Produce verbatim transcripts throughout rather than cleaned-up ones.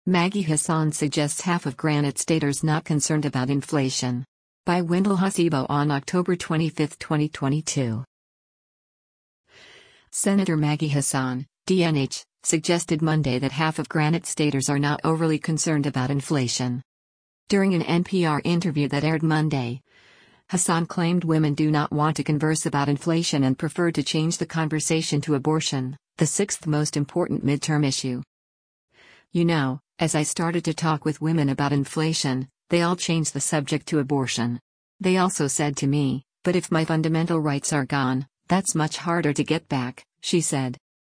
Maggie Hassan suggests half of Granite Staters not concerned about inflation. By Wendell Hasibo on October twenty-fifth, twenty twenty-two. Senator Maggie Hassan, D N H, suggested Monday that half of Granite Staters are not overly concerned about inflation. During an N P R interview that aired Monday, Hassan claimed women do not want to converse about inflation and prefer to change the conversation to abortion, the sixth most important midterm issue. You know, as I started to talk with women about inflation, they all changed the subject to abortion. They also said to me, but if my fundamental rights are gone, that's much harder to get back, she said.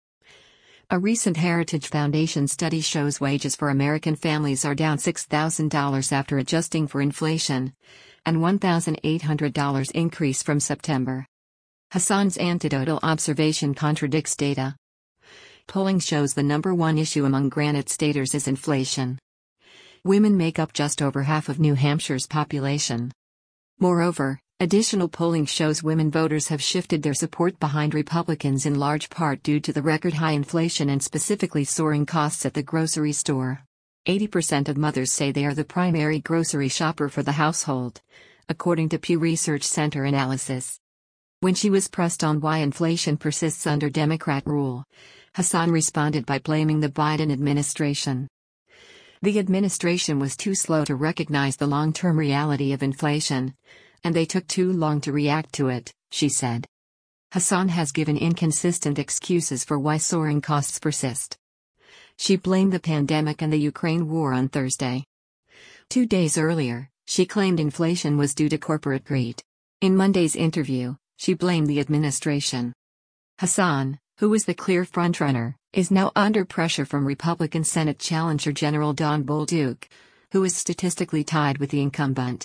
A recent Heritage Foundation study shows wages for American families are down six thousand dollars after adjusting for inflation, and one thousand eight hundred dollars increase from September. Hassan's anecdotal observation contradicts data. Polling shows the number one issue among Granite Staters is inflation. Women make up just over half of New Hampshire's population. Moreover, additional polling shows women voters have shifted their support behind Republicans in large part due to the record-high inflation and specifically soaring costs at the grocery store. eighty percent of mothers say they are the primary grocery shopper for the household, according to Pew Research Center analysis. When she was pressed on why inflation persists under Democrat rule, Hassan responded by blaming the Biden administration. The administration was too slow to recognize the long-term reality of inflation, and they took too long to react to it, she said. Hassan has given inconsistent excuses for why soaring costs persist. She blamed the pandemic and the Ukraine war on Thursday. Two days earlier, she claimed inflation was due to corporate greed. In Monday's interview, she blamed the administration. Hassan, who was the clear frontrunner, is now under pressure from Republican Senate challenger General Don Bolduc, who is statistically tied with the incumbent.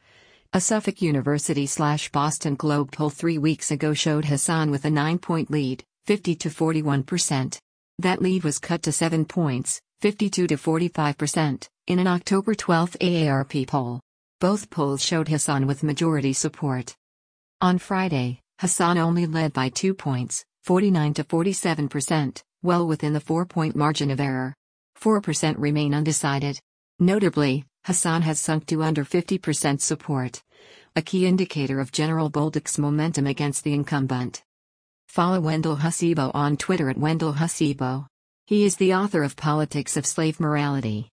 A Suffolk University/Boston Globe poll three weeks ago showed Hassan with a nine-point lead, fifty to forty-one percent. That lead was cut to seven points, fifty-two to forty-five percent, in an October twelfth A A R P poll. Both polls showed Hassan with majority support. On Friday, Hassan only led by two points, forty-nine to forty-seven percent, well within the four-point margin of error. four percent remain undecided. Notably, Hassan has sunk to under fifty percent support, a key indicator of General Bolduc's momentum against the incumbent. Follow Wendell Hasibo on Twitter at Wendell Hasibo. He is the author of Politics of Slave Morality.